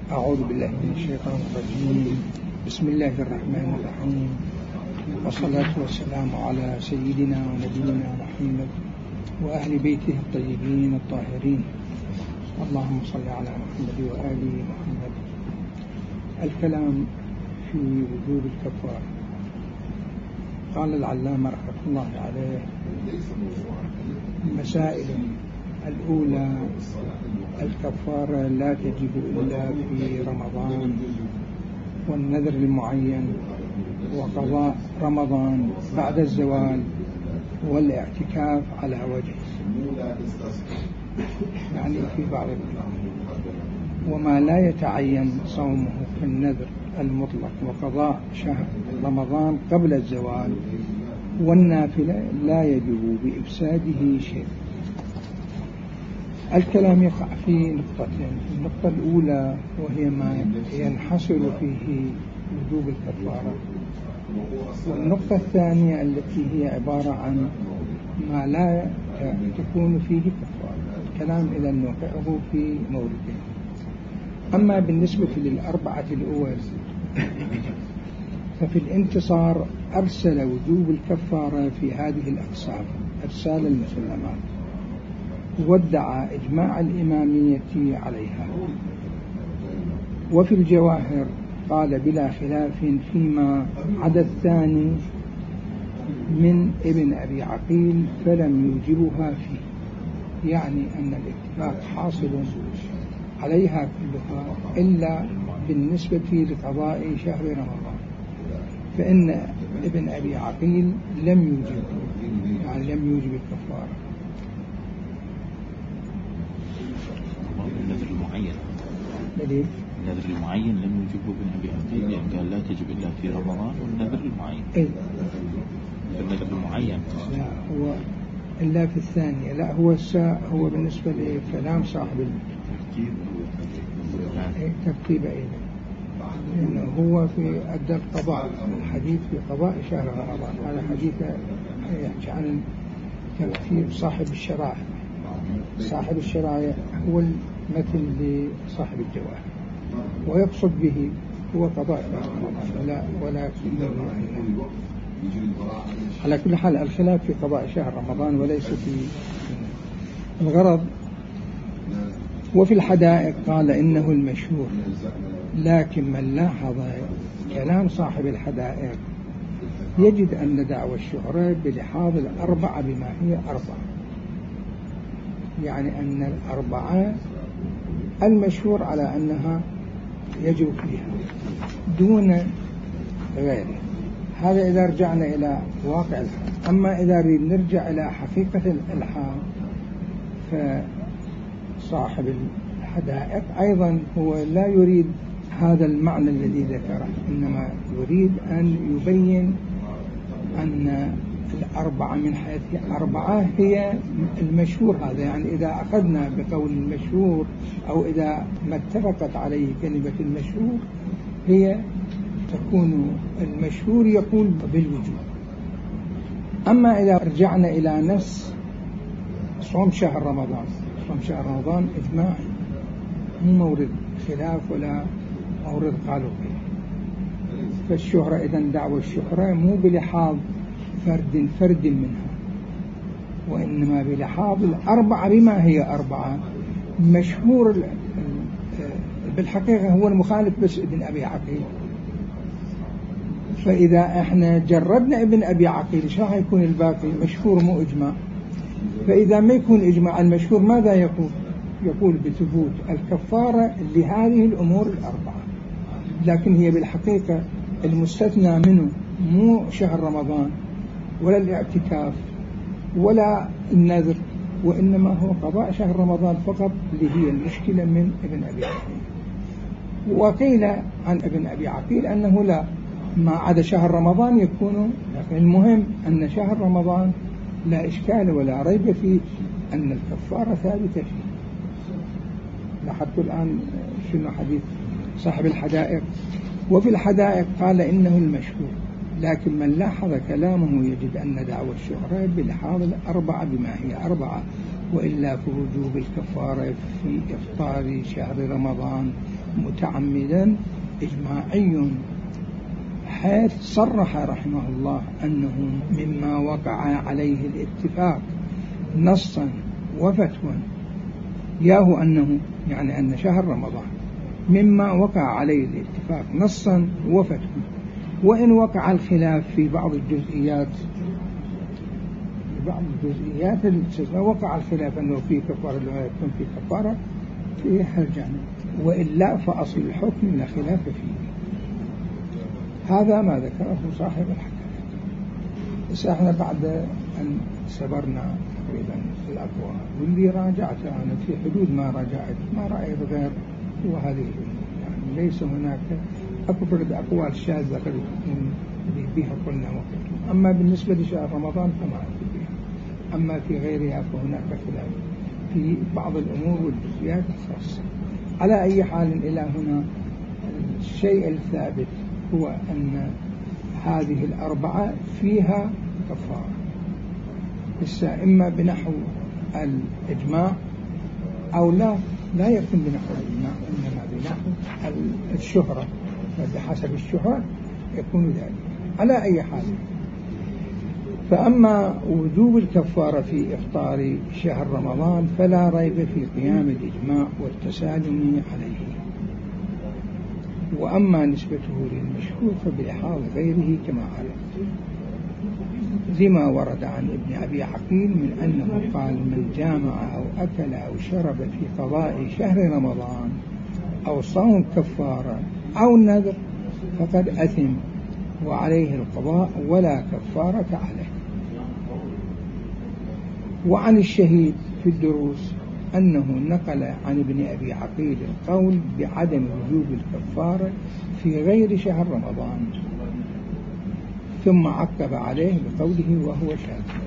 أعوذ بالله من الشيطان الرجيم. بسم الله الرحمن الرحيم، والصلاة والسلام على سيدنا ونبينا محمد وأهل بيته الطيبين الطاهرين. اللهم صل على محمد وآل محمد. الكلام في وجوب الكفارة. قال العلامة رحمة الله عليه: مسائل. الأولى: الكفارة لا تجب إلا في رمضان والنذر المعين وقضاء رمضان بعد الزوال والاعتكاف على وجه، يعني في بعض الكلام. وما لا يتعين صومه في النذر المطلق وقضاء شهر رمضان قبل الزوال والنافلة لا يجب بإفساده شيء. الكلام يقع في نقطتين: النقطة الأولى وهي ما ينحصر فيه وجوب الكفارة، والنقطة الثانية التي هي عبارة عن ما لا تكون فيه كفارة. الكلام إذا نوقعه في موردين. أما بالنسبة للأربعة الأول ففي الانتصار أرسل وجوب الكفارة في هذه الأقسام إرسال المسلمات، وادعى إجماع الإمامية عليها. وفي الجواهر قال بلا خلاف فيما عدا الثاني من ابن أبي عقيل فلم يوجبها فيه، يعني أن الاتفاق حاصل عليها كلها إلا بالنسبة لقضاء شهر رمضان، فإن ابن أبي عقيل لم يوجب، يعني لم يوجب الكفارة. النذر المعين النذر المعين لم يوجبه ابن أبي عقيل، لأن قال لا تجب إلا في رمضان والنذر المعين. النذر المعين لا هو إلا في الثانية، لا هو بالنسبة لكلام صاحب ترتيب أيضا، لأنه هو في أدى القضاء، الحديث في قضاء شهر رمضان. هذا حديث يحكي عن ترتيب صاحب الشرائع. صاحب الشرائع هو المثل لصاحب الجواهر، ويقصد به هو قضاء رمضان ولا يقصد. على كل حال الخلاف في قضاء شهر رمضان وليس في الغرض. وفي الحدائق قال إنه المشهور، لكن من لاحظ كلام صاحب الحدائق يجد أن دعوى الشهرة بلحاظ الأربعة بما هي أربعة، يعني أن الأربعة المشهور على أنها يجب فيها دون غيره. هذا إذا رجعنا إلى واقع الحال. أما إذا نرجع إلى حقيقة الحال فصاحب الحدائق أيضا هو لا يريد هذا المعنى الذي ذكره، إنما يريد أن يبين أن الأربعة من حيث أربعة هي المشهور. هذا يعني إذا أخذنا بقول المشهور أو إذا ما اتفقت عليه كلمة المشهور هي تكون المشهور يقول بالوجوب. أما إذا رجعنا إلى نص صوم شهر رمضان، صوم شهر رمضان إجماعي، مو مورد خلاف ولا مورد قالوا فيه. فالشهرة إذن دعوة الشهرة مو بلحاظ فرد منها، وإنما بلحاظ الأربعة بما هي أربعة. مشهور بالحقيقة هو المخالف بس ابن أبي عقيل. فإذا احنا جردنا ابن أبي عقيل شو هيكون الباقي؟ مشهور مو إجماع. فإذا ما يكون إجماع المشهور ماذا يقول؟ يقول بثبوت الكفارة لهذه الأمور الأربعة، لكن هي بالحقيقة المستثنى منه مو شهر رمضان ولا الاعتكاف ولا النذر، وإنما هو قضاء شهر رمضان فقط، اللي هي المشكلة من ابن أبي عقيل. وقيل عن ابن أبي عقيل أنه لا، ما عدا شهر رمضان يكون، لكن المهم أن شهر رمضان لا إشكال ولا ريب فيه أن الكفارة ثابتة فيه. لاحظت الآن شنو حديث صاحب الحدائق. وفي الحدائق قال إنه المشهور، لكن من لاحظ كلامه يجد أن دعوى الشهرة بلحاظ الأربعة بما هي أربعة، وإلا في وجوب الكفارة في إفطار شهر رمضان متعمدا إجماعي، حيث صرح رحمه الله أنه مما وقع عليه الاتفاق نصا وفتوى، ياهو أنه يعني أن شهر رمضان مما وقع عليه الاتفاق نصا وفتوى، وإن وقع الخلاف في بعض الجزئيات وقع الخلاف أنه في كفارة لا يكون في كفارة في هالجانب، وإلا فأصل الحكم لا خلاف فيه. هذا ما ذكره صاحب الحكاية. بس احنا بعد أن سبرنا تقريبا الأقوال واللي راجعته أنا في حدود ما راجعت ما رأيت غير هو هذه، يعني ليس هناك أكبر أقوال شاذة قد تكون بها قلنا وقت. أما بالنسبة لشهر رمضان فما أعرف بها، أما في غيرها فهناك خلاف في بعض الأمور والجزئيات الخاصة. على أي حال إلى هنا الشيء الثابت هو أن هذه الأربعة فيها كفارة، إما بنحو الإجماع أو لا يكون بنحو الإجماع، إنما بنحو الشهرة، فبحسب الشهرة يكون ذلك. على أي حال، فأما وجوب الكفارة في إفطار شهر رمضان فلا ريب في قيام الإجماع والتسالم عليه، وأما نسبته للمشهور فبإحاط غيره كما عرفت، لما ورد عن ابن أبي عقيل من أنه قال: من جامع أو أكل أو شرب في قضاء شهر رمضان أو صوم كفارة أو نذر فقد أثم وعليه القضاء ولا كفارة عليه. وعن الشهيد في الدروس أنه نقل عن ابن أبي عقيل القول بعدم وجوب الكفارة في غير شهر رمضان، ثم عقب عليه بقوله وهو شاذ.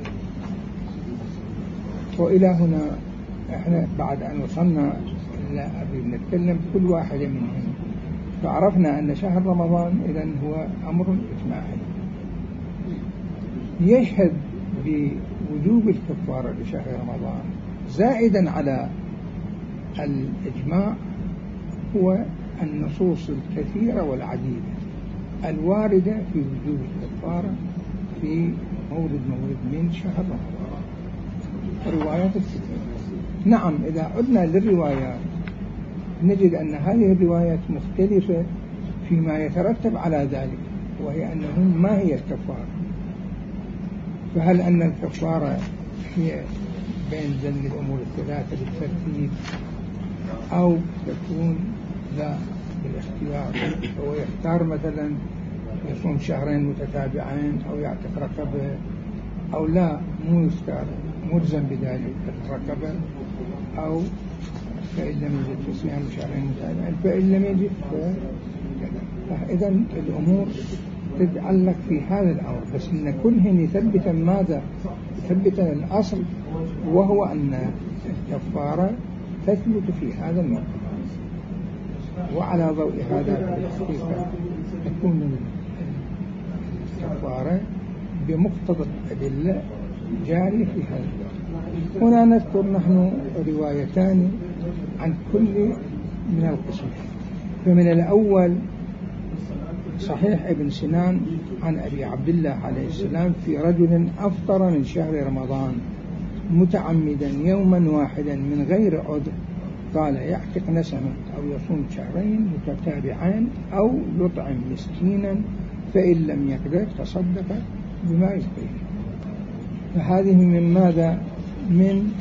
وإلى هنا احنا بعد أن وصلنا لا أبي نتكلم كل واحد منهم، فعرفنا أن شهر رمضان إذن هو أمر إجماعي يشهد بوجوب الكفارة لشهر رمضان. زائدا على الإجماع هو النصوص الكثيرة والعديدة الواردة في وجوب الكفارة في مولد من شهر رمضان، الروايات الكثيرة. نعم، إذا عدنا للروايات نجد أن هذه الروايات مختلفة فيما يترتب على ذلك، وهي أنه ما هي الكفارة. فهل أن الكفارة هي بين ذنب الأمور الثلاثة بالترتيب، أو تكون لا بالاختيار، هو يختار مثلا يصوم شهرين متتابعين أو يعتق رقبة، أو لا مو يختار ملزم بذلك الرقبة، أو فإن لم يجد صيام شهرين متتابعين، فإن لم يجد فإذا الأمور تتعلق في هذا الأمر. بس إن كلهن يثبتا ماذا؟ يثبتا الأصل، وهو أن الكفارة تثبت في هذا الموقف. وعلى ضوء هذا الحقيقة تكون الكفارة بمقتضى الأدلة جارية في هذا الوقت. هنا نذكر نحن روايتان عن كل من القسمين. فمن الأول صحيح ابن سنان عن أبي عبد الله عليه السلام في رجل أفطر من شهر رمضان متعمدا يوما واحدا من غير عذر، قال: يعتق نسمة أو يصوم شهرين متتابعين أو يطعم مسكينا، فإن لم يقدر تصدق بما يكفيه. فهذه من ماذا؟ من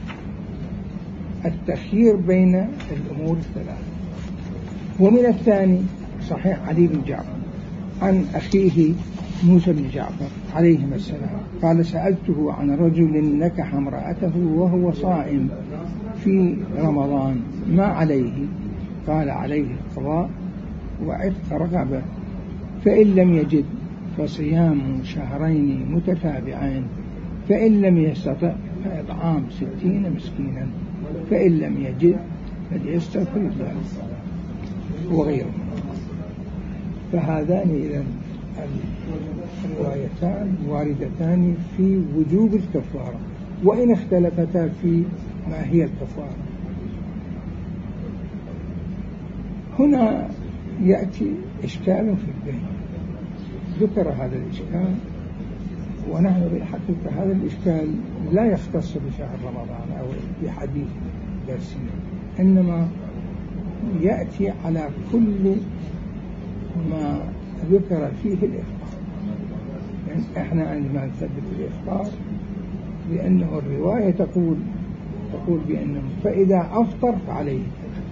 التخيير بين الأمور الثلاثة. ومن الثاني صحيح علي بن جعفر عن أخيه موسى بن جعفر عليهما السلام قال: سألته عن رجل نكح امرأته وهو صائم في رمضان ما عليه؟ قال: عليه القضاء وعتق رقبة، فإن لم يجد فصيام شهرين متتابعين، فإن لم يستطع فإطعام 60 مسكينا، فإن لم يجد فليستغفر الله وغيره. فهذان إذن الروايتان واردتان في وجوب الكفارة، وإن اختلفتا في ما هي الكفارة. هنا يأتي إشكال في البين. ذكر هذا الإشكال، ونحن بالحقيقة هذا الإشكال لا يختص بشهر رمضان أو بحديث درسنا، إنما يأتي على كل ما ذكر فيه الإفطار. يعني إحنا عندما نثبت الإفطار لأنه الرواية تقول بأنه فإذا أفطر فعليه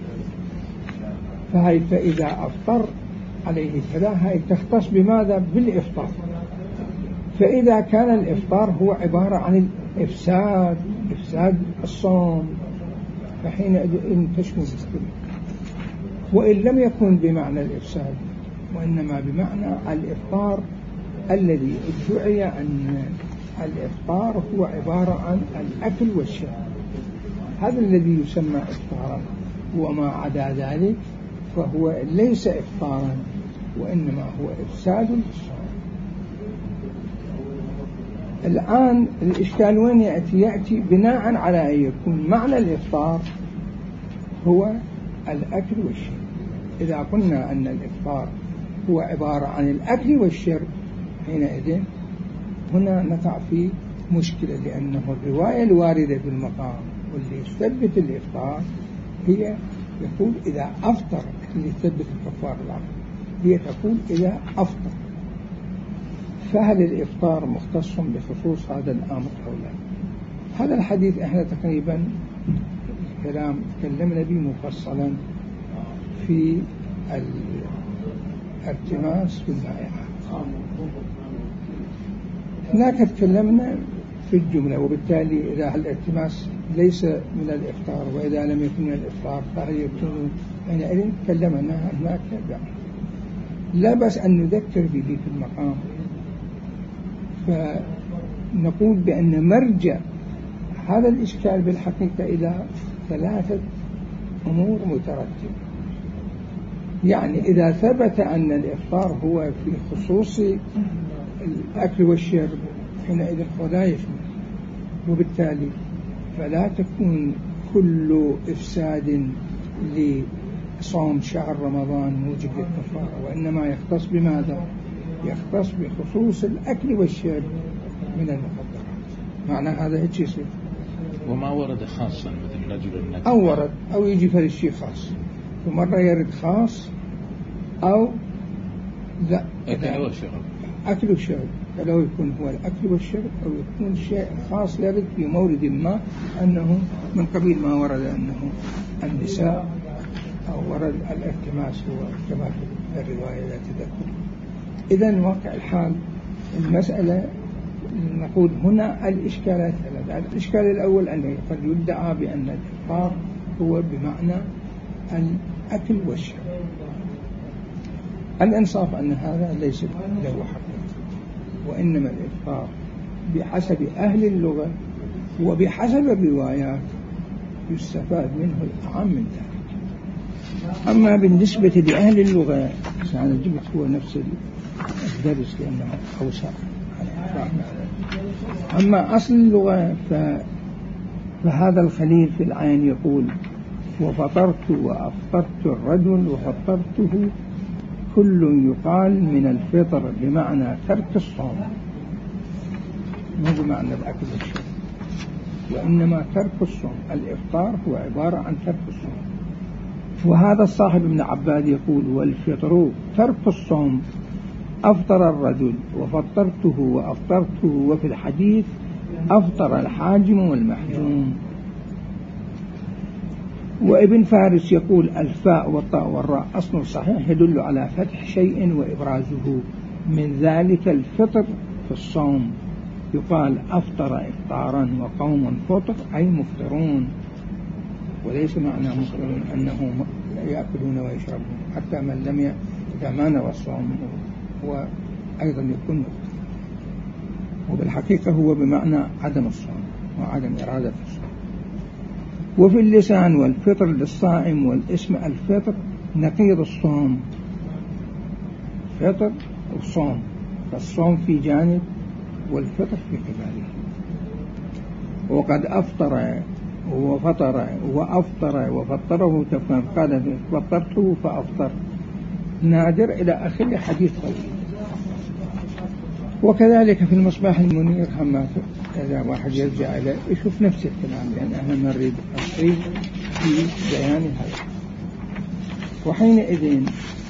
فهي فإذا أفطر عليه كذا، هي تختص بماذا؟ بالإفطار. فإذا كان الإفطار هو عبارة عن الإفساد الصوم، فحينئذ تشمل الكل. وإن لم يكن بمعنى الإفساد، وإنما بمعنى الإفطار الذي ادعي أن الإفطار هو عبارة عن الأكل والشرب، هذا الذي يسمى إفطارا. وما عدا ذلك فهو ليس إفطارا، وإنما هو إفساد للصوم. الآن الإشكال وين يأتي بناء على أن يكون معنى الإفطار هو الأكل والشرب. إذا قلنا أن الإفطار هو عبارة عن الأكل والشرب، حينئذ هنا نقع في مشكلة، لأنه الرواية الواردة في المقام واللي يثبت الإفطار هي يقول إذا أفطر، اللي يثبت الكفار العقل هي تقول إذا أفطر. فهل الإفطار مختص بخصوص هذا الأمر أو لا؟ هذا الحديث احنا تقريبا كلام تكلمنا به مفصلا في الالتماس في المائعات. هناك تكلمنا في الجملة، وبالتالي إذا الالتماس ليس من الإفطار وإذا لم يكن من الإفطار فهل يكون حينئذ تكلمنا هناك. لا بأس أن نذكر به في المقام، فنقول بأن مرجع هذا الإشكال بالحقيقة إلى 3 أمور مترتبة. يعني إذا ثبت أن الإفطار هو في خصوص الأكل والشرب حينئذ فلا يشمل، وبالتالي فلا تكون كل إفساد لصوم شهر رمضان موجب للكفارة، وإنما يختص بماذا؟ يختص بخصوص الأكل والشرب من المخدرات. معنى هذا هيك يصير. وما ورد خاصا مثل رجل النكبة أو ورد أو يجي فرد شيء خاص، ومرة يرد خاص أو لا أكل وشرب، فلو يكون هو الأكل والشرب أو يكون شيء خاص يرد في مورد ما أنه من قبيل ما ورد أنه النساء أو ورد الالتماس هو كما في الرواية لا تذكر. إذن واقع الحال المسألة نقول هنا الإشكالات 3. الإشكال الأول أنه قد يدعى بأن الإفطار هو بمعنى الأكل والشرب. الإنصاف أن هذا ليس له حقيقة، وإنما الإفطار بحسب أهل اللغة وبحسب الروايات يستفاد منه الأعم من ذلك. أما بالنسبة لأهل اللغة أنا جبت هو نفس الدرس لأنه أوسع. أما أصل اللغة فهذا الخليل في العين يقول وفطرت وأفطرت الرجل وفطرته كل يقال من الفطر بمعنى ترك الصوم، مو بمعنى الأكل والشرب، وإنما ترك الصوم. الإفطار هو عبارة عن ترك الصوم. وهذا الصاحب ابن عباد يقول والفطر ترك الصوم، أفطر الرجل وفطرته وأفطرته، وفي الحديث أفطر الحاجم والمحجوم. وابن فارس يقول الفاء والطاء والراء أصل صحيح يدل على فتح شيء وإبرازه، من ذلك الفطر في الصوم. يقال أفطر إفطارا وقوم فطر أي مفطرون، وليس معنى مفطرون أنهم يأكلون ويشربون، حتى من لم إذا ما نوى الصوم هو أيضا يكون مفطر. وبالحقيقة هو بمعنى عدم الصوم وعدم إرادة الصوم. وفي اللسان والفطر للصائم، والاسم الفطر نقيض الصوم، فطر والصوم، فالصوم في جانب والفطر في قباله. وقد أفطر وفطر وأفطر وفطره تفهم، قال فطرته فأفطر، نادر إلى آخر حديث طويل. وكذلك في المصباح المنير هم إذا واحد يرجع إليه يشوف نفس الكلام، لأن احنا نريد التفصيل في بيان هذا. وحينئذ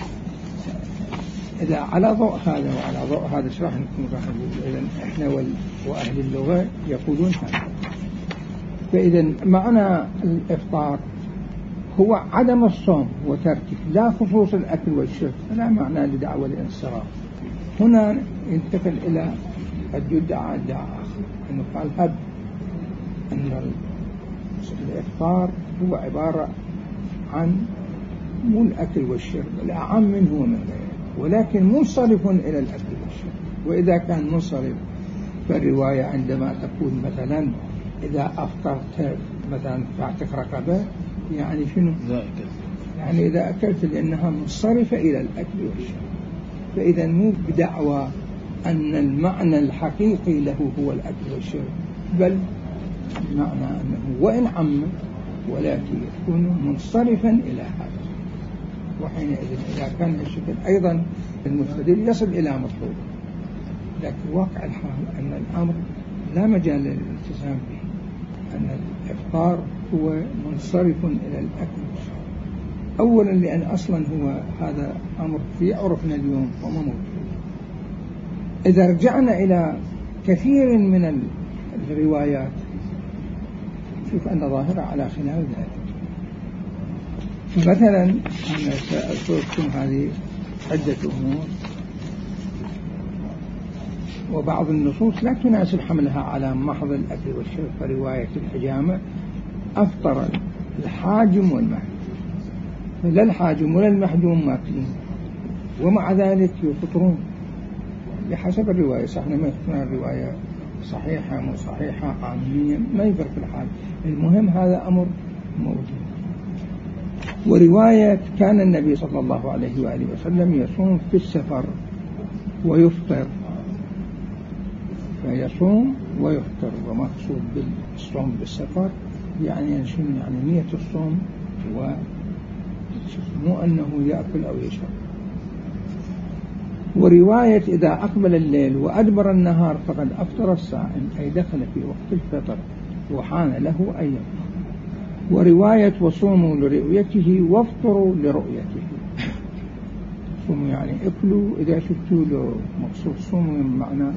إذا على ضوء هذا وعلى ضوء هذا ايش راح نكون راح نقول؟ إذا احنا وأهل اللغة يقولون هذا. فإذا معنى الإفطار هو عدم الصوم وتركه، لا خصوص الأكل والشرب، لا معنى لدعوة الانصراف. هنا ينتقل إلى قد يدعى ادعاء آخر، أنه قال هب أن الإفطار هو عبارة عن مو الأكل والشرب، الأعم منه ومن غيره، ولكن منصرف إلى الأكل والشرب. وإذا كان منصرف فالرواية عندما تقول مثلا إذا أفطرت مثلا تعتق رقبة، يعني شنو؟ يعني إذا أكلت، لأنها منصرفة إلى الأكل والشرب. فإذا مو بدعوى أن المعنى الحقيقي له هو الأكل والشرب، بل المعنى أنه وإن عم ولكن يكون منصرفا إلى هذا. وحينئذ إذا كان الشكل أيضا المستدل يصل إلى مطلوب، لكن واقع الحال أن الأمر لا مجال للالتزام به، أن الإفطار هو منصرف إلى الأكل والشرب. أولا لأن أصلا هو هذا أمر في عرفنا اليوم وما موجود. إذا رجعنا إلى كثير من الروايات شوف أن ظاهرة على خلاف ذلك. مثلا أنا سأذكركم هذه عدة أمور، وبعض النصوص لا تناسب حملها على محض الأكل والشرب. فرواية الحجامة أفطر الحاجم والمحجوم، لا الحاجم ولا المحجوم ماكلين، ومع ذلك يفطرون بحسب الرواية. صح ما يفطرون الرواية صحيحة مو صحيحة عامية ما يفرق الحال، المهم هذا أمر موجود. ورواية كان النبي صلى الله عليه وآله وسلم يصوم في السفر ويفطر، فيصوم ويفطر. ومقصود بالصوم بالسفر يعني شنو؟ يعني نية الصوم، مو أنه يأكل أو يشرب. ورواية إذا أقبل الليل وأدبر النهار فقد أفطر الصائم، أي دخل في وقت الفطر وحان له أن يفطر. ورواية وصوموا لرؤيته وافطروا لرؤيته، صوموا يعني اكلوا إذا شفتوا له. مقصود صوموا بمعنى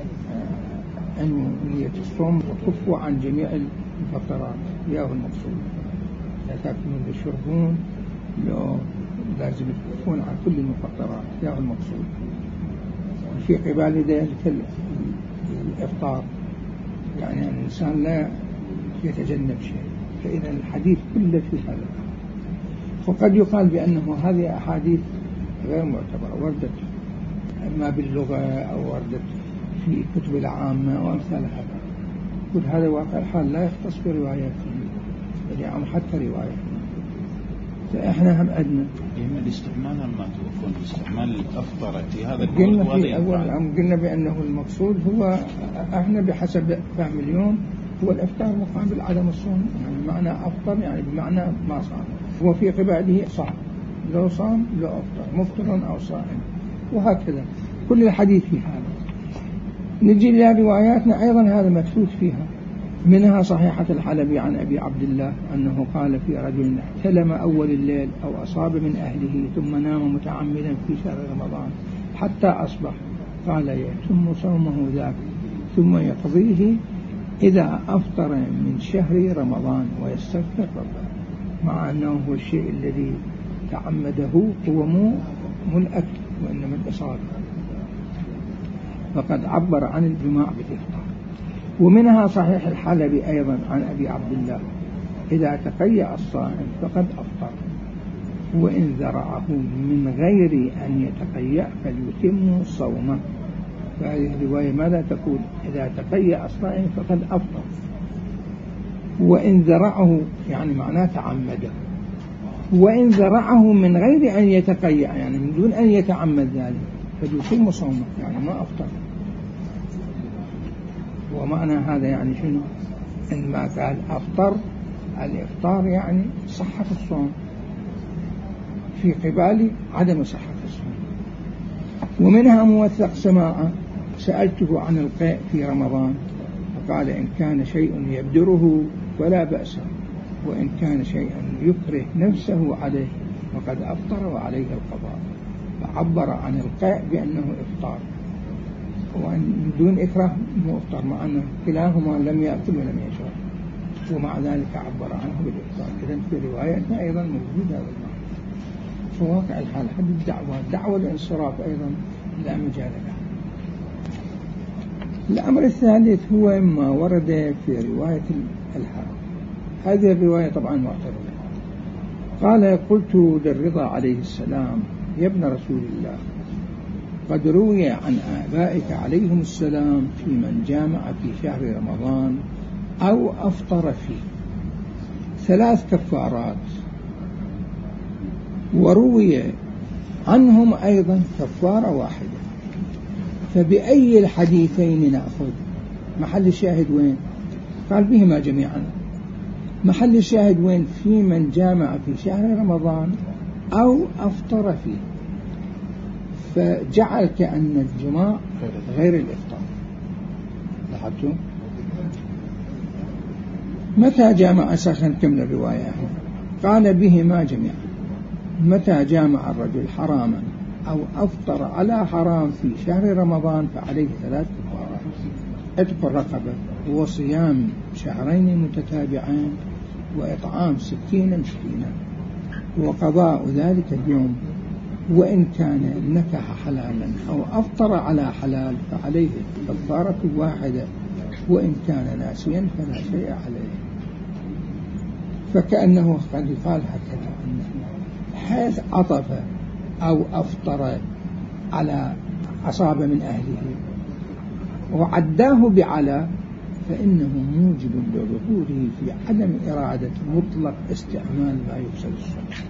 أن نية الصوم وكفوا عن جميع الفطرات، ياه المقصود. لا تأكلون تشربون، لو لازم يكفون عن كل المفطرات، ياه المقصود. في قبال ذلك الإفطار يعني الإنسان لا يتجنب شيء. فإذا الحديث كله في هذا. وقد يقال بأنه هذه أحاديث غير معتبرة، وردت أما باللغة أو وردت في كتب العامة وأمثال هذا. كل هذا واقع الحال لا يختص بروايات اليوم، حتى رواية فإحنا هم أدنى الاستعمال ما تكون الاستعمال الأفطر في هذا قلنا في أول قلنا بأنه المقصود هو إحنا بحسب فهم اليوم هو الإفطار مقابل عدم الصوم. يعني معنى أفطر يعني بمعنى ما صام، وفي قباله صام، لو صام لو أفطر، مفطر أو صائم، وهكذا كل الحديث في هذا. نجي إلى رواياتنا أيضا هذا مكتوب فيها، منها صحيحة الحلبي عن أبي عبد الله أنه قال في رجل احتلم أول الليل أو أصاب من أهله ثم نام متعمدا في شهر رمضان حتى أصبح، قال يتم صومه ذاك ثم يقضيه إذا أفطر من شهر رمضان ويستغفر ربه. مع أنه هو الشيء الذي تعمده هو مو الأكل وإنما الإصابة، فقد عبر عن الجماع بالإفطار. ومنها صحيح الحلبي أيضا عن أبي عبد الله إذا تقيأ الصائم فقد أفطر، وإن ذرعه من غير أن يتقيأ فليتم صومه. فهذه الرواية ماذا تقول؟ إذا تقيأ الصائم فقد أفطر، وإن ذرعه يعني معناه تعمده، وإن ذرعه من غير أن يتقيأ يعني من دون أن يتعمد ذلك فليتم صومه، يعني ما أفطر. ومعنى هذا يعني شنو؟ إن ما قال أفطر الإفطار يعني صحة الصوم في قبال عدم صحة الصوم. ومنها موثق سماعة سألته عن القيء في رمضان فقال إن كان شيء يبدره فلا بأس، وإن كان شيئا يكره نفسه عليه فقد أفطر وعليه القضاء. فعبر عن القيء بأنه إفطار، وأن دون إكراه مفطر، مع أن كلاهما لم يأكل ولم يشرب، ومع ذلك عبر عنه بالإفطار. إذن في روايتنا أيضا موجود هذا المعنى. فواقع الحال حد دعوة الانصراف أيضا لا مجال له. الأمر الثالث هو ما ورد في رواية الحرام. هذه الرواية طبعا معتبرة. قال قلت للرضا عليه السلام يا ابن رسول الله قد روي عن آبائك عليهم السلام في من جامع في شهر رمضان أو أفطر فيه 3 كفارات، وروي عنهم أيضا كفارة واحدة، فبأي الحديثين نأخذ؟ محل الشاهد وين؟ قال بهما جميعا. محل الشاهد وين؟ في من جامع في شهر رمضان أو أفطر فيه، فجعل كأن الجماع غير الإفطار. لاحظتم؟ متى جامع أساسا كمل الرواية؟ قال بهما جميعا. متى جامع الرجل حراما أو أفطر على حرام في شهر رمضان فعليه 3 كفارات: عتق الرقبة، وصيام شهرين متتابعين، وإطعام 60 مسكينا، وقضاء ذلك اليوم. وإن كان نكح حلالا أو أفطر على حلال فعليه كفارة واحدة، وإن كان ناسيا فلا شيء عليه. فكأنه قد قال هكذا حيث عطف أو أفطر على عصابة من أهله وعداه بعلى فإنه موجب لظهوره في عدم إرادة مطلق استعمال ما يفسد الصوم.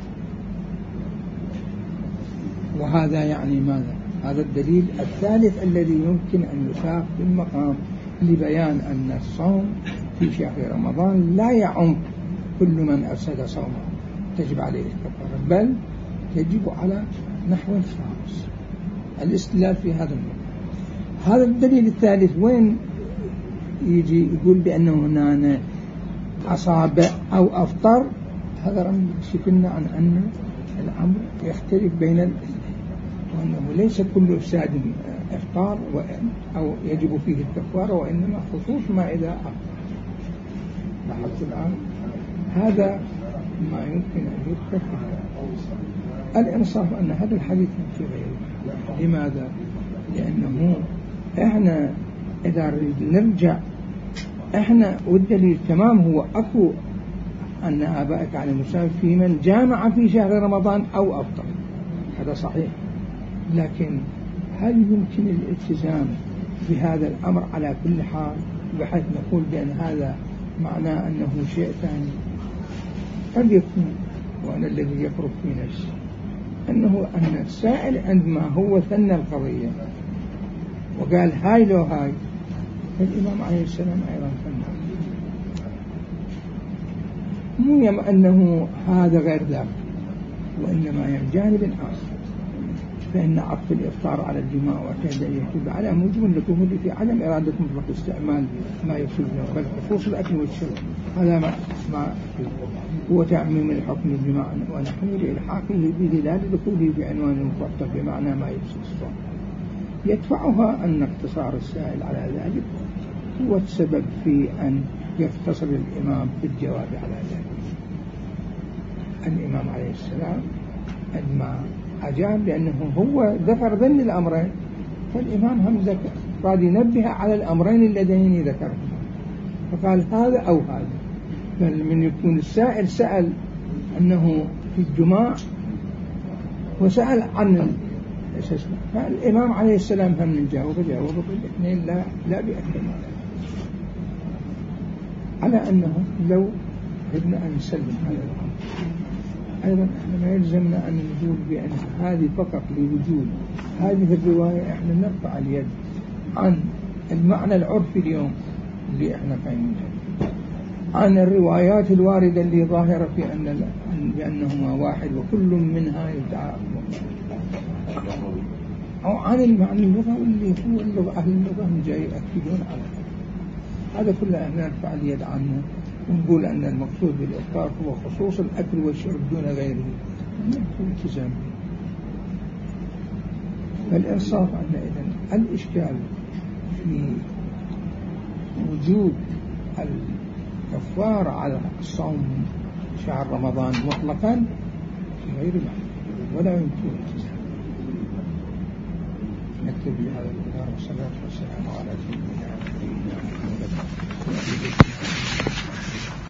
وهذا يعني ماذا؟ هذا الدليل الثالث الذي يمكن أن يساق في المقام لبيان أن الصوم في شهر رمضان لا يعم كل من أفسد صومه تجب عليه الكفارة، بل يجب على نحو خاص. الاستدلال في هذا المقام. هذا الدليل الثالث وين يجي يقول بأنه هنا أصاب أو أفطر؟ هذا رمز يكشفنا عن أن الأمر يختلف بين الاثنين، وأنه ليس كل إفساد إفطار أو يجب فيه الكفارة، وإنما خصوص ما إذا أفطر. لاحظت الآن هذا ما يمكن أن يذكر. الإنصاف أن هذا الحديث في غيره. لماذا؟ لأنه إحنا إذا نرجع إحنا والدليل تمام هو أكو أن آبائك على السلام في من جامع في شهر رمضان أو أفطر، هذا صحيح. لكن هل يمكن الالتزام بهذا الأمر على كل حال بحيث نقول بأن هذا معناه أنه شيء ثاني؟ قد يكون. وأنا الذي يفرق في نفسي أن السائل عندما هو ثنى القضية وقال هاي لو هاي، الإمام عليه السلام أيضا ثنى، مو يم أنه هذا غير ذاك، وإنما ينجانب آخر. فإن عطف الإفطار على الجماع وكذا يكتب على موجب لكم في عدم إرادة مطلق استعمال ما يفسد له، بل خصوص الأكل والشرب. هذا ما هو تعميم الحكم الجماع ونحن لإلحاقه بدلالة دخوله بعنوان المفطر بمعنى ما يفسد الصوم. يدفعها أن اقتصار السائل على ذلك هو السبب في أن يختصر الإمام بالجواب على ذلك. الإمام عليه السلام عندما أجاب لأنه هو ذكر ضمن الأمرين، فالإمام هم ذكر قد ينبه على الأمرين اللذين ذكرهما، فقال هذا أو هذا. فمن يكون السائل سأل أنه في الجماع وسأل عن فالإمام عليه السلام هم جاوب بالاثنين لا بأكثر على أنه لو بدنا أن نسلم هذا الأمر. أيضا إحنا ما يلزمنا أن نقول بأن هذه فقط لوجود هذه الرواية إحنا نرفع اليد عن المعنى العرفي اليوم اللي إحنا قايمين به. عن الروايات الواردة اللي ظاهرة في بأنهما واحد وكل منها يدعى أو عن المعنى اللغة واللي هو اللغة أهل اللغة هم جاي يأكدون على هذا كله أهلا نرفع اليد عنه ونقول أن المقصود بالإفطار هو خصوص الأكل والشرب دون غيره التزام. فالإنصاف أن إذن الإشكال في وجود الكفارة على صوم شهر رمضان مطلقا في غير محل ولا يمكن التزام. نكتب بهذا القدر والصلاة والسلام على سيدنا محمد.